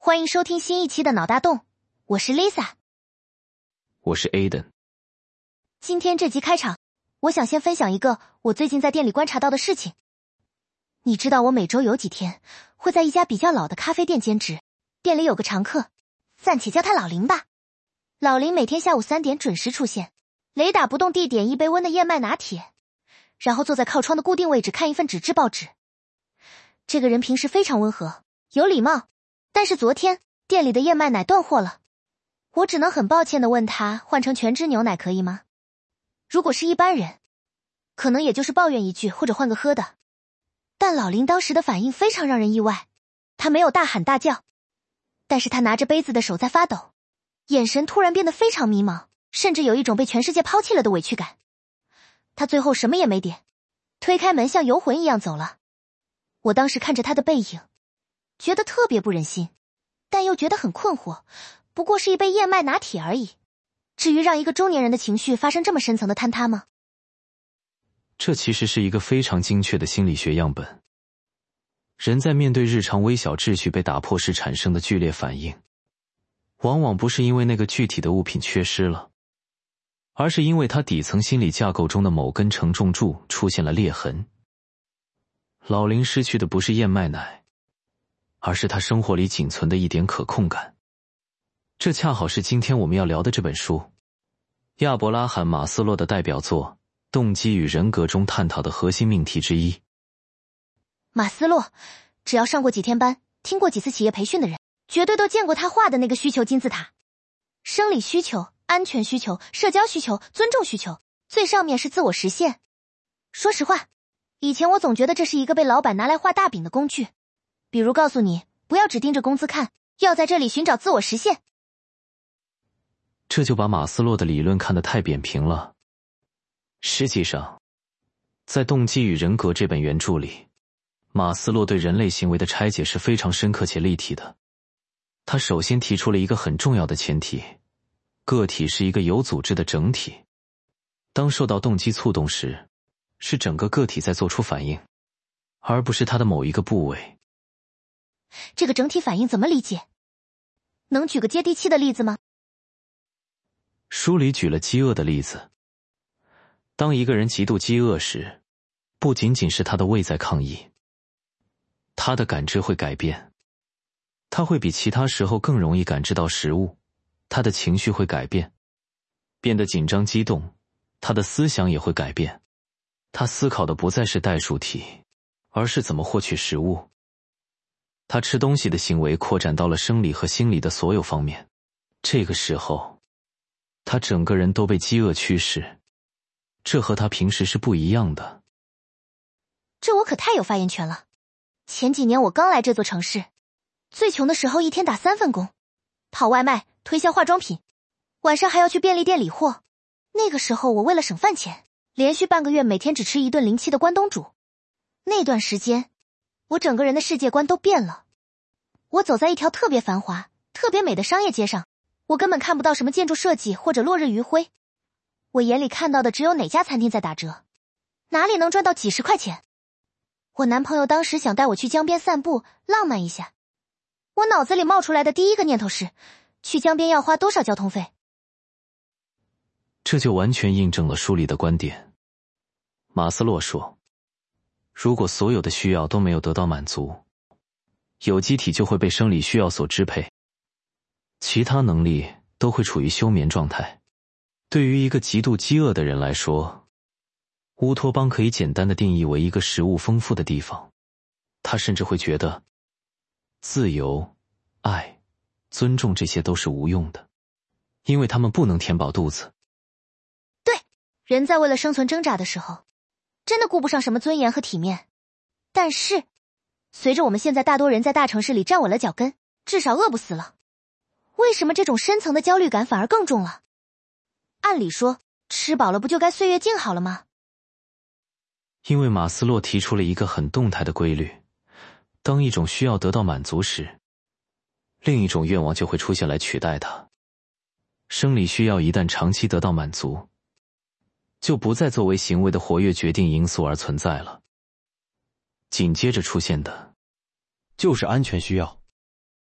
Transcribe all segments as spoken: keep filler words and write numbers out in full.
欢迎收听新一期的脑大洞，我是 Lisa， 我是 Aiden。 今天这集开场，我想先分享一个我最近在店里观察到的事情。你知道我每周有几天会在一家比较老的咖啡店兼职，店里有个常客，暂且叫他老林吧。老林每天下午三点准时出现，雷打不动地点一杯温的燕麦拿铁，然后坐在靠窗的固定位置看一份纸质报纸。这个人平时非常温和，有礼貌，但是昨天店里的燕麦奶断货了，我只能很抱歉地问他换成全脂牛奶可以吗？如果是一般人，可能也就是抱怨一句或者换个喝的。但老林当时的反应非常让人意外，他没有大喊大叫，但是他拿着杯子的手在发抖，眼神突然变得非常迷茫，甚至有一种被全世界抛弃了的委屈感。他最后什么也没点，推开门像游魂一样走了。我当时看着他的背影，觉得特别不忍心，但又觉得很困惑，不过是一杯燕麦拿铁而已，至于让一个中年人的情绪发生这么深层的坍塌吗？ 这其实是一个非常精确的心理学样本。人在面对日常微小秩序被打破时产生的剧烈反应，往往不是因为那个具体的物品缺失了，而是因为它底层心理架构中的某根承重柱出现了裂痕。老林失去的不是燕麦奶，而是他生活里仅存的一点可控感。这恰好是今天我们要聊的这本书，亚伯拉罕·马斯洛的代表作《动机与人格》中探讨的核心命题之一。 马斯洛，只要上过几天班，听过几次企业培训的人，绝对都见过他画的那个需求金字塔。生理需求、安全需求、社交需求、尊重需求，最上面是自我实现。说实话，以前我总觉得这是一个被老板拿来画大饼的工具，比如告诉你不要只盯着工资看，要在这里寻找自我实现。 这就把马斯洛的理论看得太扁平了。实际上，在《动机与人格》这本原著里，马斯洛对人类行为的拆解是非常深刻且立体的。他首先提出了一个很重要的前提，个体是一个有组织的整体。当受到动机触动时，是整个个体在做出反应，而不是他的某一个部位。 这个整体反应怎么理解？能举个接地气的例子吗？ 书里举了饥饿的例子。当一个人极度饥饿时，不仅仅是他的胃在抗议，他的感知会改变。他会比其他时候更容易感知到食物，他的情绪会改变，变得紧张激动，他的思想也会改变。他思考的不再是代数题，而是怎么获取食物。他吃东西的行为扩展到了生理和心理的所有方面。这个时候，他整个人都被饥饿驱使，这和他平时是不一样的。 这我可太有发言权了。前几年我刚来这座城市，最穷的时候一天打三份工，跑外卖、推销化妆品，晚上还要去便利店理货。那个时候我为了省饭钱，连续半个月每天只吃一顿零七的关东煮。那段时间，我整个人的世界观都变了。我走在一条特别繁华、特别美的商业街上，我根本看不到什么建筑设计或者落日余晖。我眼里看到的只有哪家餐厅在打折，哪里能赚到几十块钱。我男朋友当时想带我去江边散步，浪漫一下。我脑子里冒出来的第一个念头是，去江边要花多少交通费？ 这就完全印证了书里的观点。马斯洛说，如果所有的需要都没有得到满足，有机体就会被生理需要所支配，其他能力都会处于休眠状态。对于一个极度饥饿的人来说，乌托邦可以简单的定义为一个食物丰富的地方。他甚至会觉得自由、爱、尊重这些都是无用的，因为他们不能填饱肚子。 对，人在为了生存挣扎的时候，真的顾不上什么尊严和体面。但是，随着我们现在大多人在大城市里站稳了脚跟，至少饿不死了，为什么这种深层的焦虑感反而更重了？按理说，吃饱了不就该岁月静好了吗？ 因为马斯洛提出了一个很动态的规律，当一种需要得到满足时，另一种愿望就会出现来取代它。生理需要一旦长期得到满足，就不再作为行为的活跃决定因素而存在了。紧接着出现的， 就是安全需要。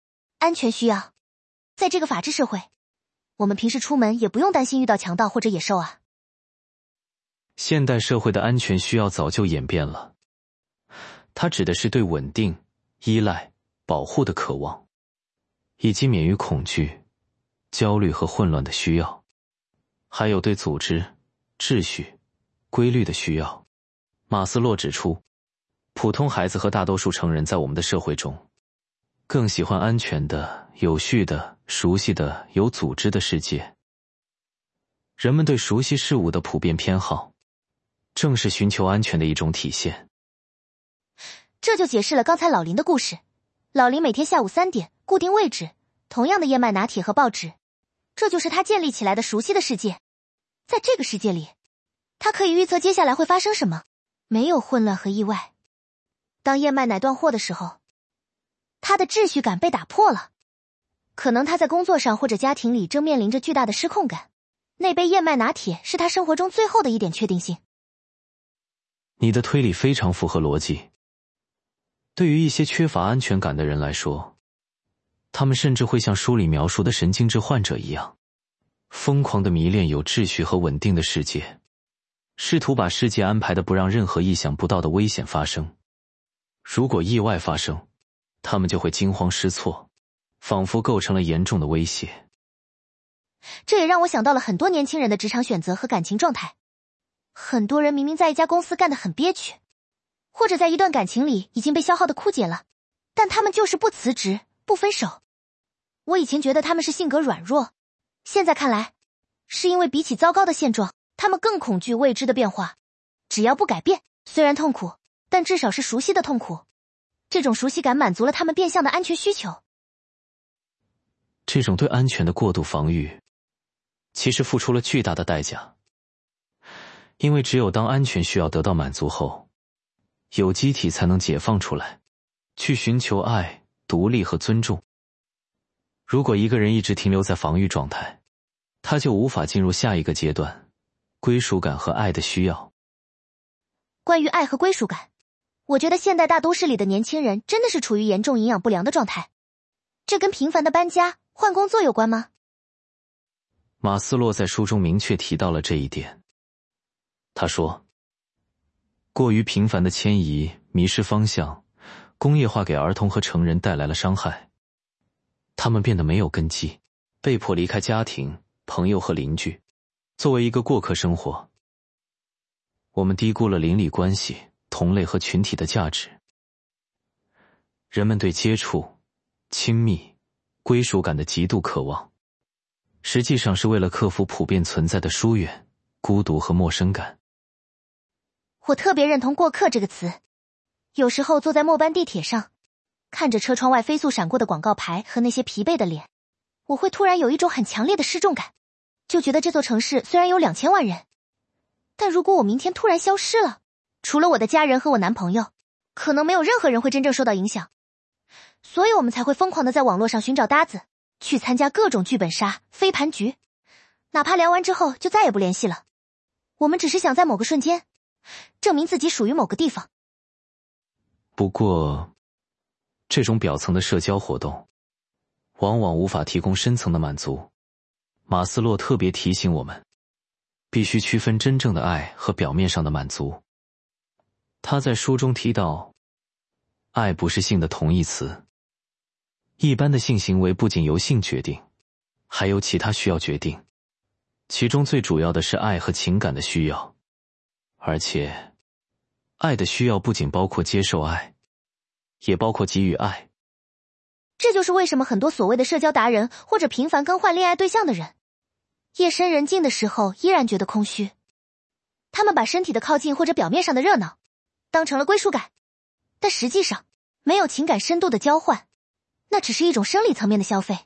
安全需要。在这个法治社会，我们平时出门也不用担心遇到强盗或者野兽啊。 现代社会的安全需要早就演变了，它指的是对稳定、依赖、保护的渴望，以及免于恐惧、焦虑和混乱的需要，还有对组织、秩序、规律的需要。马斯洛指出，普通孩子和大多数成人在我们的社会中，更喜欢安全的、有序的、熟悉的、有组织的世界。人们对熟悉事物的普遍偏好，正是寻求安全的一种体现。 这就解释了刚才老林的故事。老林每天下午三点固定位置，同样的燕麦拿铁和报纸，这就是他建立起来的熟悉的世界。在这个世界里，他可以预测接下来会发生什么，没有混乱和意外。当燕麦奶断货的时候，他的秩序感被打破了。可能他在工作上或者家庭里正面临着巨大的失控感，那杯燕麦拿铁是他生活中最后的一点确定性。 你的推理非常符合逻辑。对于一些缺乏安全感的人来说，他们甚至会像书里描述的神经质患者一样，疯狂地迷恋有秩序和稳定的世界，试图把世界安排得不让任何意想不到的危险发生。如果意外发生，他们就会惊慌失措，仿佛构成了严重的威胁。 这也让我想到了很多年轻人的职场选择和感情状态。很多人明明在一家公司干得很憋屈，或者在一段感情里已经被消耗的枯竭了，但他们就是不辞职，不分手。我以前觉得他们是性格软弱，现在看来，是因为比起糟糕的现状，他们更恐惧未知的变化。只要不改变，虽然痛苦，但至少是熟悉的痛苦。这种熟悉感满足了他们变相的安全需求。 这种对安全的过度防御，其实付出了巨大的代价。因为只有当安全需要得到满足后，有机体才能解放出来，去寻求爱、独立和尊重。如果一个人一直停留在防御状态，他就无法进入下一个阶段，归属感和爱的需要。 关于爱和归属感，我觉得现代大都市里的年轻人真的是处于严重营养不良的状态。这跟频繁的搬家、换工作有关吗？ 马斯洛在书中明确提到了这一点。他说，过于频繁的迁移、迷失方向、工业化给儿童和成人带来了伤害。他们变得没有根基，被迫离开家庭、朋友和邻居，作为一个过客生活。我们低估了邻里关系、同类和群体的价值。人们对接触、亲密、归属感的极度渴望，实际上是为了克服普遍存在的疏远、孤独和陌生感。 我特别认同过客这个词。有时候坐在末班地铁上，看着车窗外飞速闪过的广告牌和那些疲惫的脸，我会突然有一种很强烈的失重感，就觉得这座城市虽然有两千万人，但如果我明天突然消失了，除了我的家人和我男朋友，可能没有任何人会真正受到影响。所以我们才会疯狂地在网络上寻找搭子，去参加各种剧本杀、飞盘局，哪怕聊完之后就再也不联系了。我们只是想在某个瞬间证明自己属于某个地方。 不过，这种表层的社交活动往往无法提供深层的满足。马斯洛特别提醒我们，必须区分真正的爱和表面上的满足。他在书中提到，爱不是性的同义词。一般的性行为不仅由性决定，还有其他需要决定，其中最主要的是爱和情感的需要。而且，爱的需要不仅包括接受爱，也包括给予爱。 这就是为什么很多所谓的社交达人或者频繁更换恋爱对象的人，夜深人静的时候依然觉得空虚。他们把身体的靠近或者表面上的热闹当成了归属感，但实际上没有情感深度的交换，那只是一种生理层面的消费。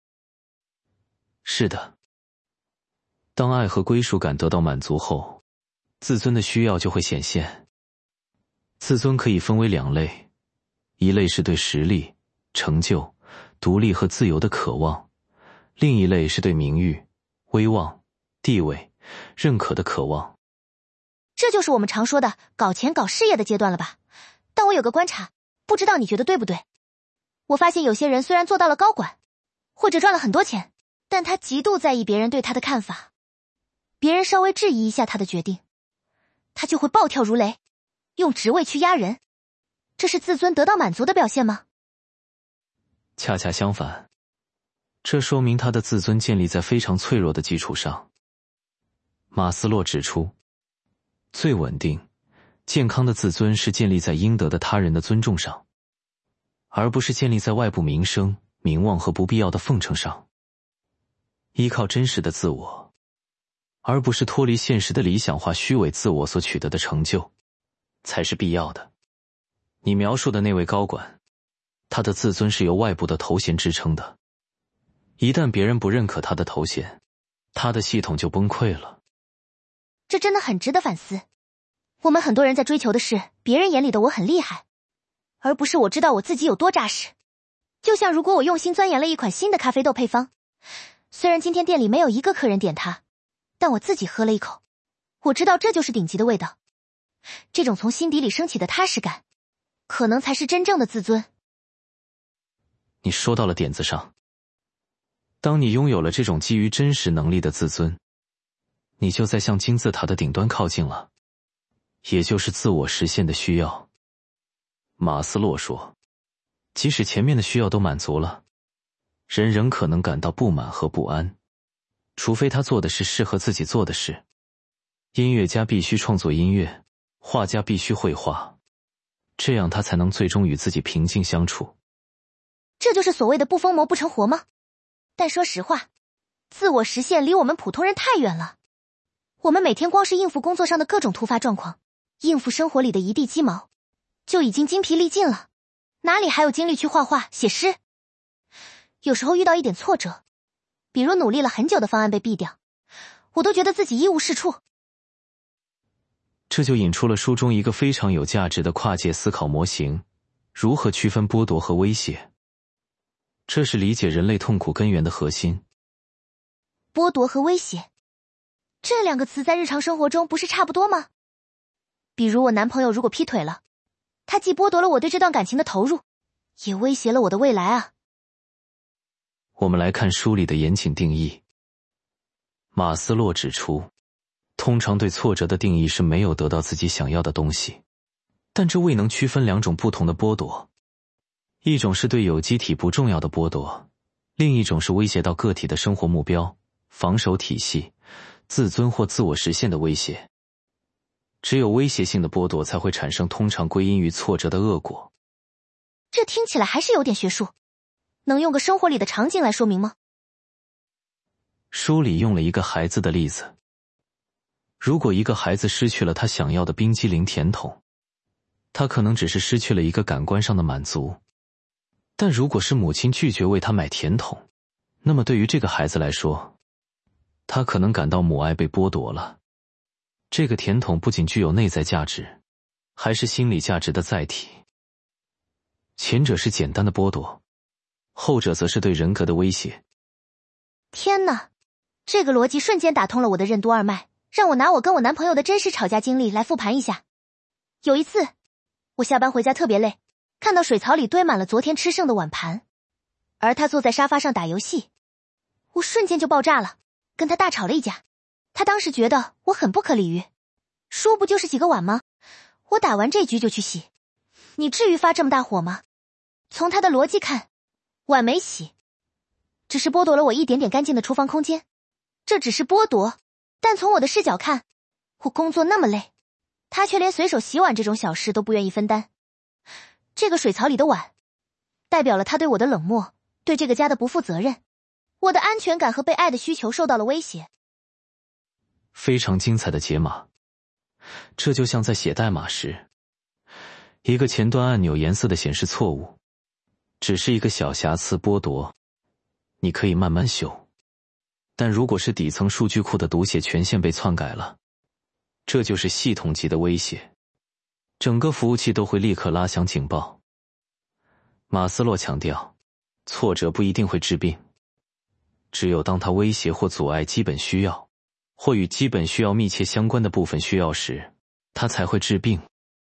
是的，当爱和归属感得到满足后，自尊的需要就会显现。自尊可以分为两类，一类是对实力、成就、独立和自由的渴望，另一类是对名誉、威望、地位、认可的渴望。 这就是我们常说的搞钱搞事业的阶段了吧？但我有个观察，不知道你觉得对不对？ 我发现有些人虽然做到了高管，或者赚了很多钱，但他极度在意别人对他的看法。别人稍微质疑一下他的决定，他就会暴跳如雷，用职位去压人。这是自尊得到满足的表现吗？ 恰恰相反，这说明他的自尊建立在非常脆弱的基础上。马斯洛指出，最稳定、健康的自尊是建立在应得的他人的尊重上，而不是建立在外部名声、名望和不必要的奉承上。依靠真实的自我，而不是脱离现实的理想化虚伪自我所取得的成就，才是必要的。你描述的那位高管，他的自尊是由外部的头衔支撑的，一旦别人不认可他的头衔，他的系统就崩溃了。 这真的很值得反思。我们很多人在追求的是别人眼里的我很厉害，而不是我知道我自己有多扎实。就像如果我用心钻研了一款新的咖啡豆配方，虽然今天店里没有一个客人点它，但我自己喝了一口，我知道这就是顶级的味道。这种从心底里升起的踏实感，可能才是真正的自尊。 你说到了点子上。当你拥有了这种基于真实能力的自尊，你就在向金字塔的顶端靠近了，也就是自我实现的需要。马斯洛说，即使前面的需要都满足了，人仍可能感到不满和不安，除非他做的是适合自己做的事。音乐家必须创作音乐，画家必须绘画，这样他才能最终与自己平静相处。 这就是所谓的不疯魔不成活吗？但说实话，自我实现离我们普通人太远了。我们每天光是应付工作上的各种突发状况，应付生活里的一地鸡毛，就已经精疲力尽了，哪里还有精力去画画、写诗？有时候遇到一点挫折，比如努力了很久的方案被毙掉，我都觉得自己一无是处。 这就引出了书中一个非常有价值的跨界思考模型，如何区分剥夺和威胁。这是理解人类痛苦根源的核心。 剥夺和威胁，这两个词在日常生活中不是差不多吗？比如我男朋友如果劈腿了，他既剥夺了我对这段感情的投入，也威胁了我的未来啊。 我们来看书里的严谨定义。马斯洛指出，通常对挫折的定义是没有得到自己想要的东西，但这未能区分两种不同的剥夺。一种是对有机体不重要的剥夺，另一种是威胁到个体的生活目标、防守体系、自尊或自我实现的威胁。只有威胁性的剥夺才会产生通常归因于挫折的恶果。 这听起来还是有点学术，能用个生活里的场景来说明吗？ 书里用了一个孩子的例子。如果一个孩子失去了他想要的冰激凌甜筒，他可能只是失去了一个感官上的满足。但如果是母亲拒绝为他买甜筒，那么对于这个孩子来说，他可能感到母爱被剥夺了。这个甜筒不仅具有内在价值，还是心理价值的载体。前者是简单的剥夺，后者则是对人格的威胁。 天哪，这个逻辑瞬间打通了我的任督二脉，让我拿我跟我男朋友的真实吵架经历来复盘一下。有一次，我下班回家特别累，看到水槽里堆满了昨天吃剩的碗盘，而他坐在沙发上打游戏，我瞬间就爆炸了，跟他大吵了一架。他当时觉得我很不可理喻，说不就是几个碗吗？我打完这局就去洗，你至于发这么大火吗？从他的逻辑看，碗没洗，只是剥夺了我一点点干净的厨房空间，这只是剥夺。但从我的视角看，我工作那么累，他却连随手洗碗这种小事都不愿意分担。这个水槽里的碗，代表了他对我的冷漠，对这个家的不负责任。我的安全感和被爱的需求受到了威胁。 非常精彩的解码。这就像在写代码时，一个前端按钮颜色的显示错误，只是一个小瑕疵剥夺，你可以慢慢修。但如果是底层数据库的读写权限被篡改了，这就是系统级的威胁，整个服务器都会立刻拉响警报。马斯洛强调，挫折不一定会治病，只有当它威胁或阻碍基本需要，或与基本需要密切相关的部分需要时，它才会治病。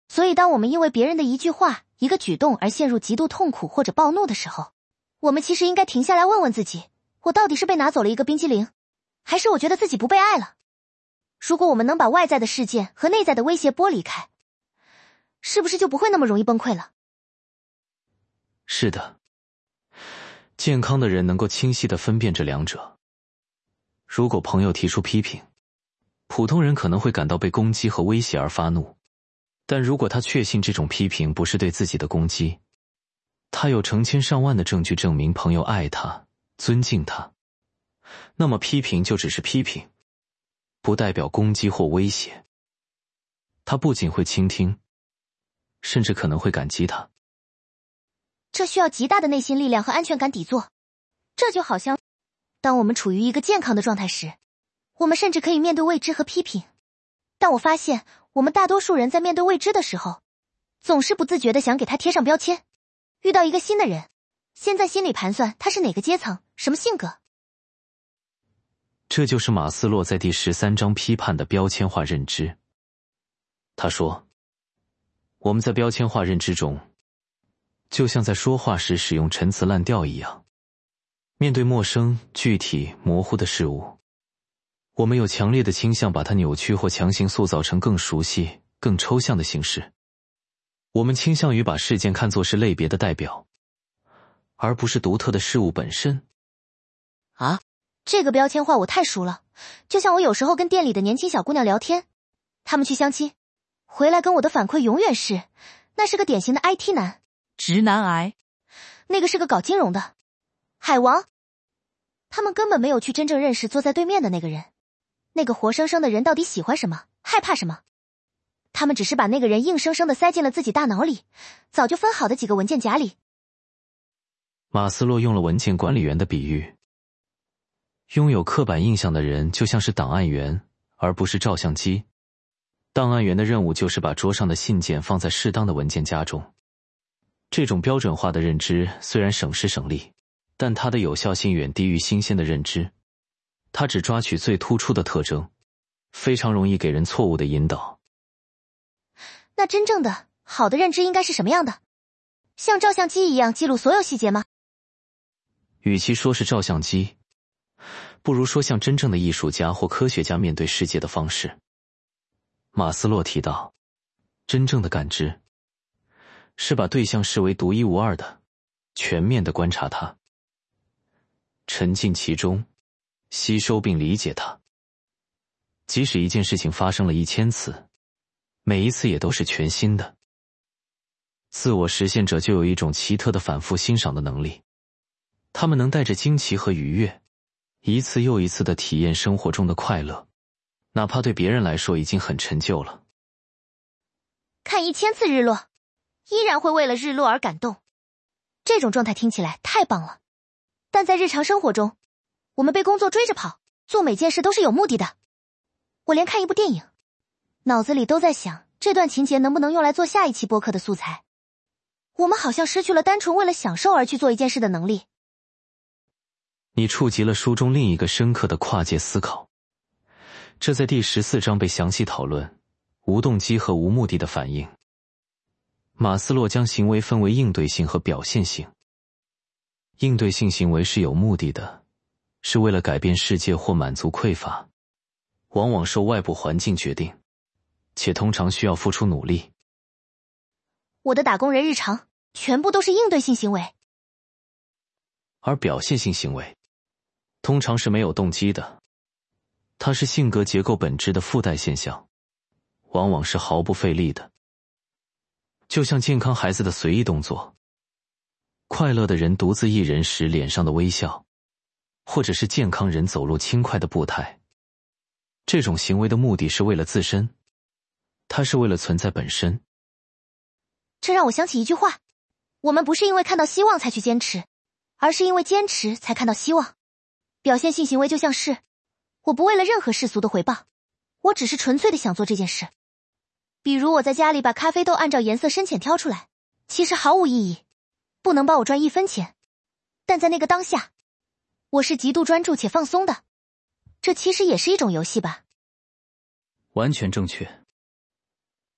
所以当我们因为别人的一句话、一个举动而陷入极度痛苦或者暴怒的时候，我们其实应该停下来问问自己，我到底是被拿走了一个冰激凌，还是我觉得自己不被爱了？如果我们能把外在的事件和内在的威胁剥离开，是不是就不会那么容易崩溃了？ 是的，健康的人能够清晰地分辨这两者。如果朋友提出批评，普通人可能会感到被攻击和威胁而发怒，但如果他确信这种批评不是对自己的攻击，他有成千上万的证据证明朋友爱他、尊敬他，那么批评就只是批评，不代表攻击或威胁。他不仅会倾听，甚至可能会感激他。 这需要极大的内心力量和安全感底座。这就好像当我们处于一个健康的状态时，我们甚至可以面对未知和批评。但我发现我们大多数人在面对未知的时候，总是不自觉地想给他贴上标签。遇到一个新的人，先在心里盘算他是哪个阶层、什么性格。 这就是马斯洛在第十三章批判的标签化认知。他说，我们在标签化认知中，就像在说话时使用陈词滥调一样，面对陌生、具体、模糊的事物，我们有强烈的倾向把它扭曲或强行塑造成更熟悉、更抽象的形式。我们倾向于把事件看作是类别的代表，而不是独特的事物本身。 啊，这个标签化我太熟了，就像我有时候跟店里的年轻小姑娘聊天，她们去相亲，回来跟我的反馈永远是，那是个典型的 I T 男， 直男癌， 那个是个搞金融的海王。他们根本没有去真正认识坐在对面的那个人，那个活生生的人到底喜欢什么，害怕什么。他们只是把那个人硬生生地塞进了自己大脑里，早就分好的几个文件夹里。 马斯洛用了文件管理员的比喻，拥有刻板印象的人就像是档案员，而不是照相机。档案员的任务就是把桌上的信件放在适当的文件夹中。这种标准化的认知虽然省时省力，但它的有效性远低于新鲜的认知。它只抓取最突出的特征，非常容易给人错误的引导。 那真正的好的认知应该是什么样的？像照相机一样记录所有细节吗？ 与其说是照相机，不如说像真正的艺术家或科学家面对世界的方式。马斯洛提到，真正的感知是把对象视为独一无二的，全面地观察它，沉浸其中，吸收并理解它。即使一件事情发生了一千次，每一次也都是全新的。自我实现者就有一种奇特的反复欣赏的能力，他们能带着惊奇和愉悦，一次又一次地体验生活中的快乐，哪怕对别人来说已经很陈旧了。 看一千次日落，依然会为了日落而感动。这种状态听起来太棒了。但在日常生活中，我们被工作追着跑，做每件事都是有目的的。我连看一部电影，脑子里都在想这段情节能不能用来做下一期播客的素材。我们好像失去了单纯为了享受而去做一件事的能力。 你触及了书中另一个深刻的跨界思考，这在第十四章被详细讨论，无动机和无目的的反应。马斯洛将行为分为应对性和表现性。应对性行为是有目的的，是为了改变世界或满足匮乏，往往受外部环境决定，且通常需要付出努力。 我的打工人日常全部都是应对性行为。 而表现性行为通常是没有动机的，它是性格结构本质的附带现象，往往是毫不费力的。就像健康孩子的随意动作，快乐的人独自一人时脸上的微笑，或者是健康人走路轻快的步态。这种行为的目的是为了自身，它是为了存在本身。 这让我想起一句话，我们不是因为看到希望才去坚持，而是因为坚持才看到希望。表现性行为就像是，我不为了任何世俗的回报，我只是纯粹的想做这件事。比如我在家里把咖啡豆按照颜色深浅挑出来，其实毫无意义，不能帮我赚一分钱，但在那个当下，我是极度专注且放松的。这其实也是一种游戏吧？ 完全正确。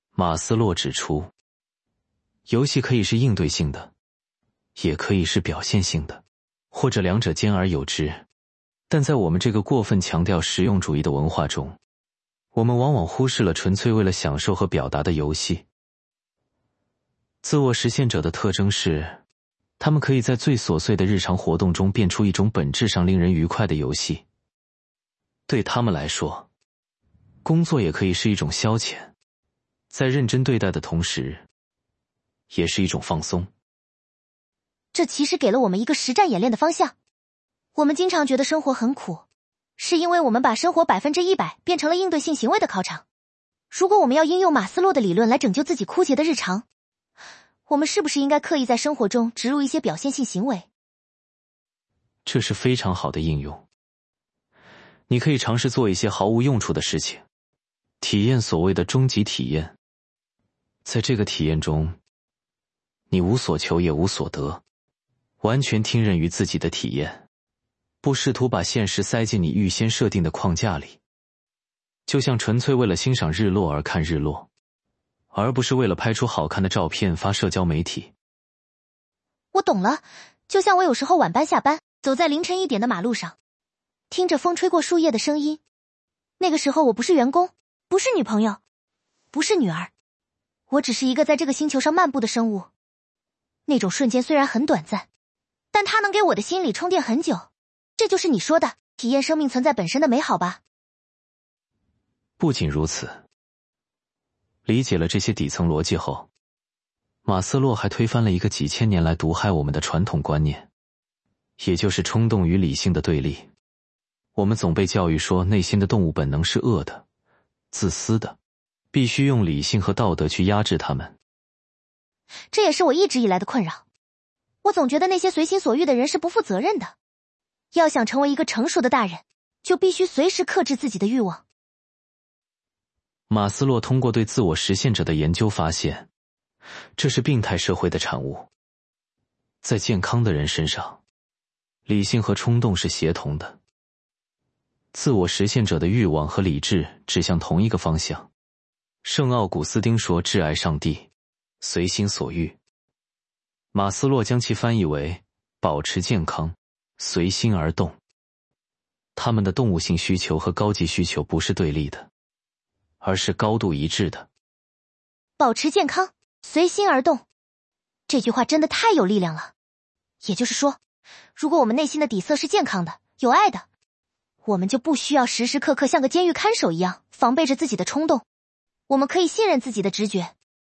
马斯洛指出，游戏可以是应对性的，也可以是表现性的，或者两者兼而有之。但在我们这个过分强调实用主义的文化中，我们往往忽视了纯粹为了享受和表达的游戏。自我实现者的特征是，他们可以在最琐碎的日常活动中变出一种本质上令人愉快的游戏。对他们来说，工作也可以是一种消遣，在认真对待的同时，也是一种放松。 这其实给了我们一个实战演练的方向。我们经常觉得生活很苦，是因为我们把生活百分之一百变成了应对性行为的考场。如果我们要应用马斯洛的理论来拯救自己枯竭的日常，我们是不是应该刻意在生活中植入一些表现性行为？ 这是非常好的应用。你可以尝试做一些毫无用处的事情，体验所谓的终极体验。在这个体验中，你无所求也无所得，完全听任于自己的体验，不试图把现实塞进你预先设定的框架里，就像纯粹为了欣赏日落而看日落，而不是为了拍出好看的照片发社交媒体。 我懂了，就像我有时候晚班下班，走在凌晨一点的马路上，听着风吹过树叶的声音。那个时候我不是员工，不是女朋友，不是女儿，我只是一个在这个星球上漫步的生物。那种瞬间虽然很短暂，但它能给我的心里充电很久。这就是你说的体验生命存在本身的美好吧？ 不仅如此，理解了这些底层逻辑后，马斯洛还推翻了一个几千年来毒害我们的传统观念，也就是冲动与理性的对立。我们总被教育说内心的动物本能是恶的、自私的，必须用理性和道德去压制它们。 这也是我一直以来的困扰。我总觉得那些随心所欲的人是不负责任的。要想成为一个成熟的大人，就必须随时克制自己的欲望。 马斯洛通过对自我实现者的研究发现，这是病态社会的产物。在健康的人身上，理性和冲动是协同的。自我实现者的欲望和理智指向同一个方向。圣奥古斯丁说挚爱上帝，随心所欲。马斯洛将其翻译为保持健康，随心而动。他们的动物性需求和高级需求不是对立的，而是高度一致的。 保持健康，随心而动，这句话真的太有力量了。也就是说，如果我们内心的底色是健康的、有爱的，我们就不需要时时刻刻像个监狱看守一样防备着自己的冲动，我们可以信任自己的直觉。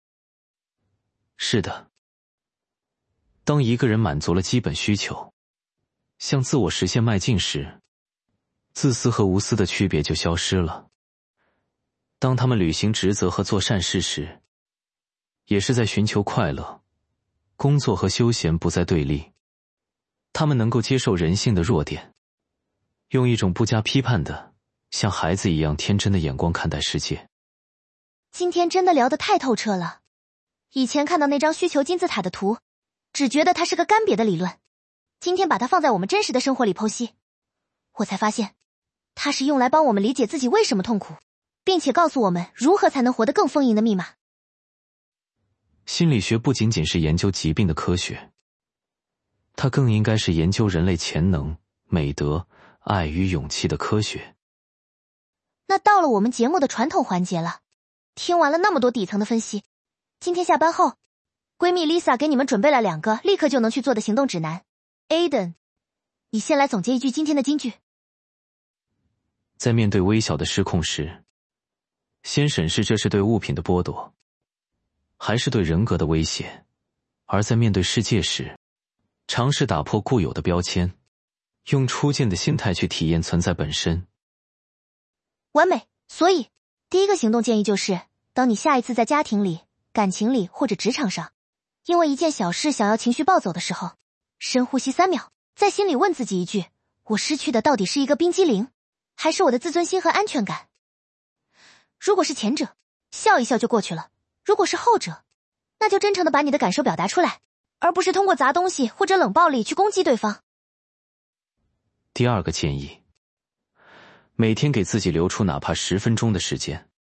是的，当一个人满足了基本需求，向自我实现迈进时，自私和无私的区别就消失了。当他们履行职责和做善事时，也是在寻求快乐，工作和休闲不再对立。他们能够接受人性的弱点，用一种不加批判的，像孩子一样天真的眼光看待世界。 今天真的聊得太透彻了。以前看到那张需求金字塔的图，只觉得它是个干瘪的理论。今天把它放在我们真实的生活里剖析，我才发现，它是用来帮我们理解自己为什么痛苦，并且告诉我们如何才能活得更丰盈的密码。 心理学不仅仅是研究疾病的科学，它更应该是研究人类潜能、美德、爱与勇气的科学。 那到了我们节目的传统环节了。听完了那么多底层的分析，今天下班后，闺蜜 Lisa 给你们准备了两个立刻就能去做的行动指南。Aiden， 你先来总结一句今天的金句。 在面对微小的失控时，先审视这是对物品的剥夺，还是对人格的威胁；而在面对世界时，尝试打破固有的标签，用初见的心态去体验存在本身。 完美。所以，第一个行动建议就是，当你下一次在家庭里、感情里或者职场上，因为一件小事想要情绪暴走的时候，深呼吸三秒，在心里问自己一句：我失去的到底是一个冰激凌，还是我的自尊心和安全感？如果是前者，笑一笑就过去了；如果是后者，那就真诚地把你的感受表达出来，而不是通过砸东西或者冷暴力去攻击对方。 第二个建议，每天给自己留出哪怕十分钟的时间，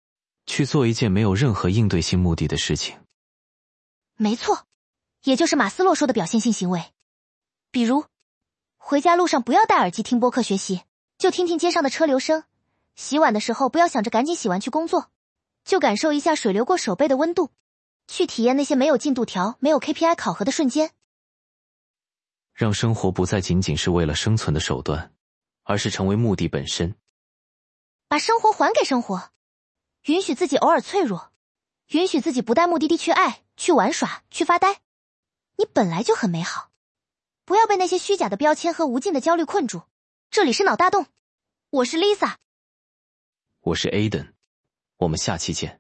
去做一件没有任何应对性目的的事情。 没错，也就是马斯洛说的表现性行为。比如，回家路上不要戴耳机听播客学习，就听听街上的车流声；洗碗的时候不要想着赶紧洗完去工作，就感受一下水流过手背的温度，去体验那些没有进度条、没有 K P I 考核的瞬间。 让生活不再仅仅是为了生存的手段，而是成为目的本身。 把生活还给生活，允许自己偶尔脆弱，允许自己不带目的地去爱、去玩耍、去发呆。你本来就很美好，不要被那些虚假的标签和无尽的焦虑困住。这里是脑大洞，我是 Lisa， 我是 Aiden， 我们下期见。